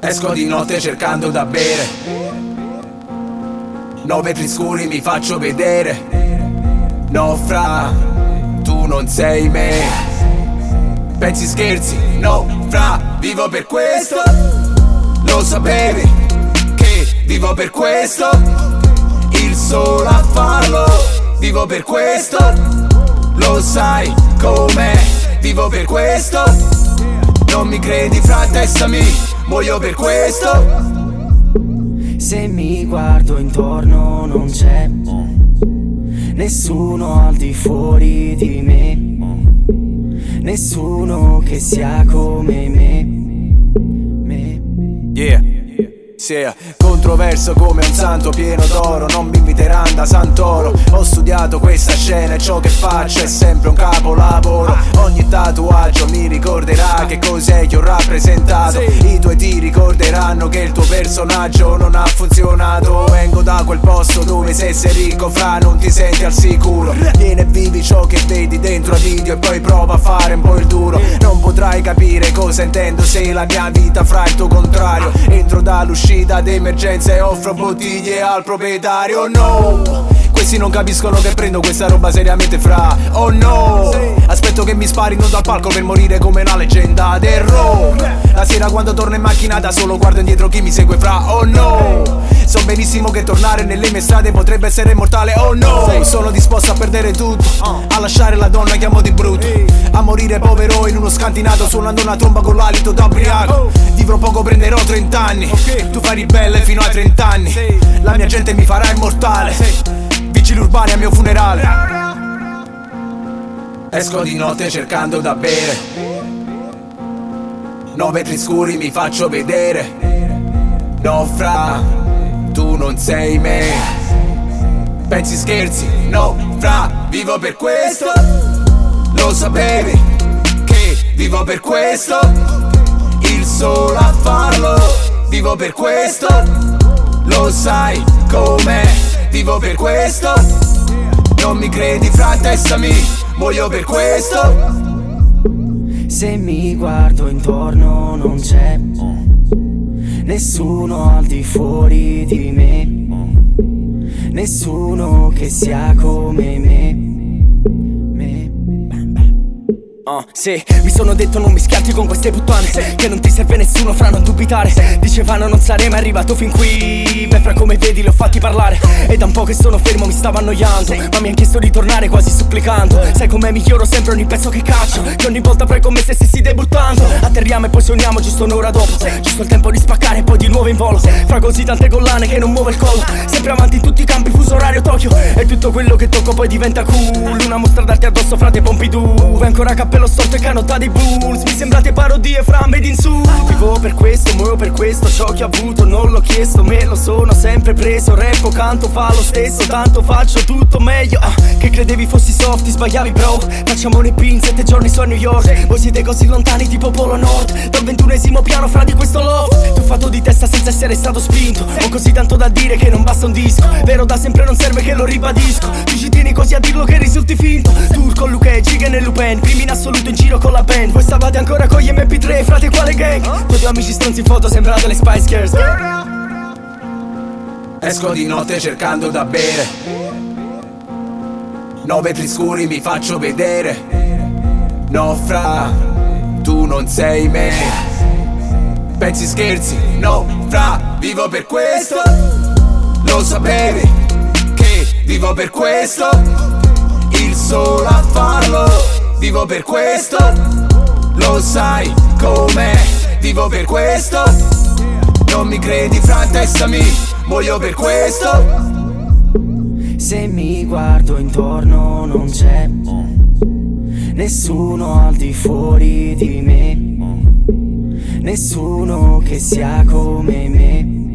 Esco di notte cercando da bere, 9 vetri scuri mi faccio vedere. No fra, tu non sei me. Pensi scherzi? No fra, vivo per questo. Lo sapevi che vivo per questo. Il solo a farlo, vivo per questo. Lo sai com'è, vivo per questo. Non mi credi fra, testami, muoio per questo. Se mi guardo intorno non c'è nessuno al di fuori di me, nessuno che sia come me. Yeah, yeah. Controverso come un santo pieno d'oro, non mi inviteranno da Santoro. Ho studiato questa scena e ciò che faccio è sempre un capolavoro. Ogni tatuaggio mi ricorderà che cos'è che ho rappresentato. I tuoi ti ricorderanno che il tuo personaggio non ha funzionato. Vengo da quel posto dove se sei ricco fra non ti senti al sicuro. Vieni e vivi ciò che vedi dentro a video e poi prova a fare un po' il duro. Non potrai capire cosa intendo se la mia vita fra il tuo contrario. Entro dall'uscita d'emergenza e offro bottiglie al proprietario. No, questi non capiscono che prendo questa roba seriamente fra. Oh no, aspetto che mi sparino dal palco per morire come una leggenda del rock. La sera quando torno in macchina da solo guardo indietro chi mi segue fra. Oh no, so benissimo che tornare nelle mie strade potrebbe essere mortale. Oh no, sono disposto a perdere tutto, a lasciare la donna che amo di brutto, a morire povero in uno scantinato suonando una tromba con l'alito da ubriaco. Vivrò poco, prenderò 30 anni, tu fai ribelle fino ai 30 anni. La mia gente mi farà immortale, vigili urbani al mio funerale. Esco di notte cercando da bere, 9 vetri scuri mi faccio vedere. No fra, tu non sei me. Pensi scherzi? No fra, vivo per questo. Lo sapevi che vivo per questo. Il solo a farlo, vivo per questo. Lo sai com'è, vivo per questo. Non mi credi fra, testami, muoio per questo. Se mi guardo intorno non c'è nessuno al di fuori di me, nessuno che sia come me. Sì, mi sono detto non mischiarti con queste puttane, che non ti serve nessuno fra, non dubitare. Dicevano non sarei mai arrivato fin qui, beh fra come vedi li ho fatti parlare. E da un po' che sono fermo mi stavo annoiando, ma mi han chiesto di tornare quasi supplicando. Sai com'è, miglioro sempre ogni pezzo che caccio, che ogni volta fai come se stessi debuttando. Atterriamo e poi suoniamo giusto un'ora dopo, giusto il tempo di spaccare e poi di nuovo in volo. Fra così tante collane che non muove il collo, sempre avanti in tutti i campi, fuso orario Tokyo. E tutto quello che tocco poi diventa cool, una mostra d'arte addosso frate Pompidou. E ancora cappello storto e canotta dei Bulls, mi sembrate parodie fra made in su. Vivo per questo, muoio per questo, ciò che ho avuto non l'ho chiesto, me lo sono sempre preso. Rappo, canto, fa lo stesso, tanto faccio tutto meglio. Che credevi fossi soft, ti sbagliavi bro. Facciamo un EP in 7 giorni su a New York. Voi siete così lontani tipo Polo Nord, dal 21esimo piano fra di questo loft. Tu fatto di testa senza essere stato spinto, ho così tanto da dire che non basta un disco. Vero da sempre non serve che lo ribadisco, tu ci tieni così a dirlo che risulti finto. Tour con Luke e Gigan e Lupin, primi in assoluto in giro con la band. Voi stavate ancora con gli MP3, frate quale gang? Con due amici stronzi in foto sembrate le Spice Girls. Esco di notte cercando da bere, 9 vetri scuri mi faccio vedere. No fra, tu non sei me. Pensi scherzi? No fra, vivo per questo. Lo sapevi che vivo per questo. Il solo a farlo, vivo per questo. Lo sai com'è, vivo per questo. Non mi credi fra, testami, muoio per questo. Se mi guardo intorno non c'è nessuno al di fuori di me, nessuno che sia come me.